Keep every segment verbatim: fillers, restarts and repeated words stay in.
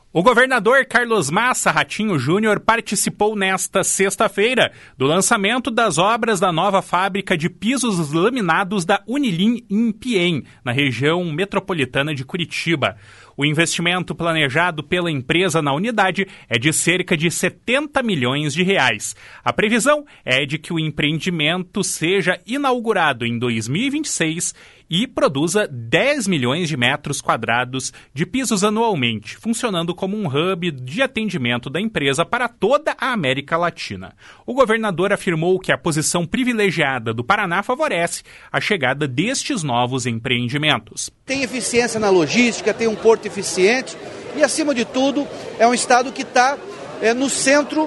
O governador Carlos Massa Ratinho Júnior participou nesta sexta-feira do lançamento das obras da nova fábrica de pisos laminados da Unilin em Piém, na região metropolitana de Curitiba. O investimento planejado pela empresa na unidade é de cerca de setenta milhões de reais. A previsão é de que o empreendimento seja inaugurado em dois mil e vinte e seis e produza dez milhões de metros quadrados de pisos anualmente, funcionando como um hub de atendimento da empresa para toda a América Latina. O governador afirmou que a posição privilegiada do Paraná favorece a chegada destes novos empreendimentos. Tem eficiência na logística, tem um porto eficiente e, acima de tudo, é um estado que está é, no centro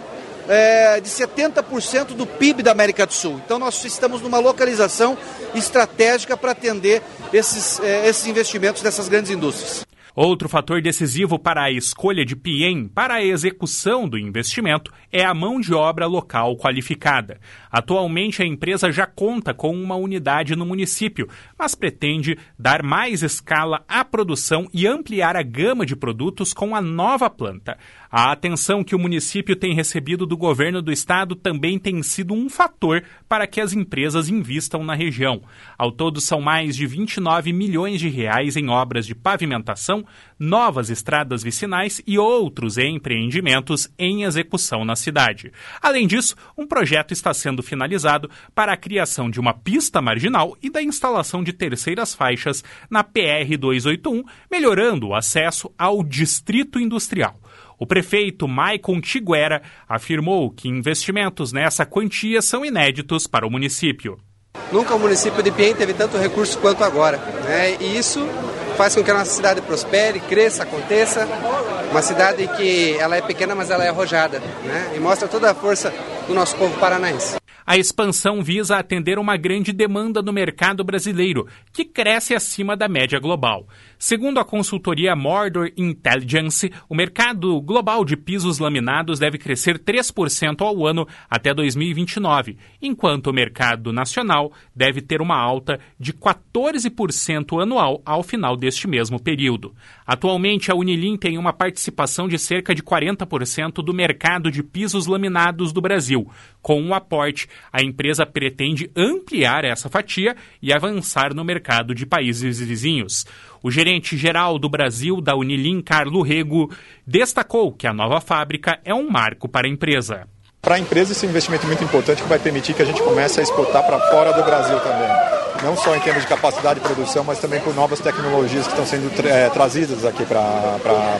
é, de setenta por cento do P I B da América do Sul. Então nós estamos numa localização estratégica para atender esses, é, esses investimentos dessas grandes indústrias. Outro fator decisivo para a escolha de Piém para a execução do investimento é a mão de obra local qualificada. Atualmente, a empresa já conta com uma unidade no município, mas pretende dar mais escala à produção e ampliar a gama de produtos com a nova planta. A atenção que o município tem recebido do governo do estado também tem sido um fator para que as empresas invistam na região. Ao todo, são mais de vinte e nove milhões de reais em obras de pavimentação, novas estradas vicinais e outros empreendimentos em execução na cidade. Além disso, um projeto está sendo finalizado para a criação de uma pista marginal e da instalação de terceiras faixas na P R duzentos e oitenta e um, melhorando o acesso ao distrito industrial. O prefeito Maicon Tiguera afirmou que investimentos nessa quantia são inéditos para o município. Nunca o município de Piém teve tanto recurso quanto agora, né? E isso faz com que a nossa cidade prospere, cresça, aconteça. Uma cidade que ela é pequena, mas ela é arrojada, né? E mostra toda a força do nosso povo paranaense. A expansão visa atender uma grande demanda no mercado brasileiro, que cresce acima da média global. Segundo a consultoria Mordor Intelligence, o mercado global de pisos laminados deve crescer três por cento ao ano até dois mil e vinte e nove, enquanto o mercado nacional deve ter uma alta de quatorze por cento anual ao final deste mesmo período. Atualmente, a Unilin tem uma participação de cerca de quarenta por cento do mercado de pisos laminados do Brasil. Com um aporte, a empresa pretende ampliar essa fatia e avançar no mercado de países vizinhos. O gerente-geral do Brasil da Unilin, Carlo Rego, destacou que a nova fábrica é um marco para a empresa. Para a empresa, esse é um investimento muito importante que vai permitir que a gente comece a exportar para fora do Brasil também. Não só em termos de capacidade de produção, mas também por novas tecnologias que estão sendo é, trazidas aqui para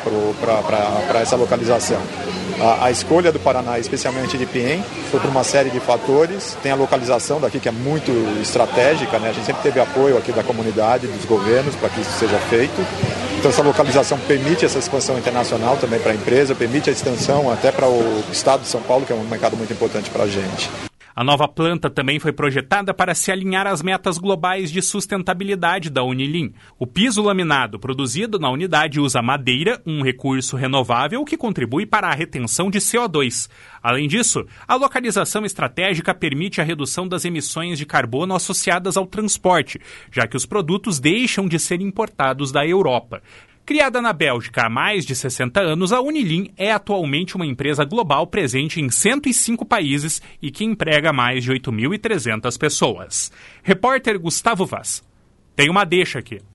essa localização. A, a escolha do Paraná, especialmente de Piém, foi por uma série de fatores. Tem a localização daqui, que é muito estratégica, né? A gente sempre teve apoio aqui da comunidade, dos governos, para que isso seja feito. Então essa localização permite essa expansão internacional também para a empresa, permite a extensão até para o estado de São Paulo, que é um mercado muito importante para a gente. A nova planta também foi projetada para se alinhar às metas globais de sustentabilidade da Unilin. O piso laminado produzido na unidade usa madeira, um recurso renovável que contribui para a retenção de C O dois. Além disso, a localização estratégica permite a redução das emissões de carbono associadas ao transporte, já que os produtos deixam de ser importados da Europa. Criada na Bélgica há mais de sessenta anos, a Unilin é atualmente uma empresa global presente em cento e cinco países e que emprega mais de oito mil e trezentas pessoas. Repórter Gustavo Vaz. Tem uma deixa aqui.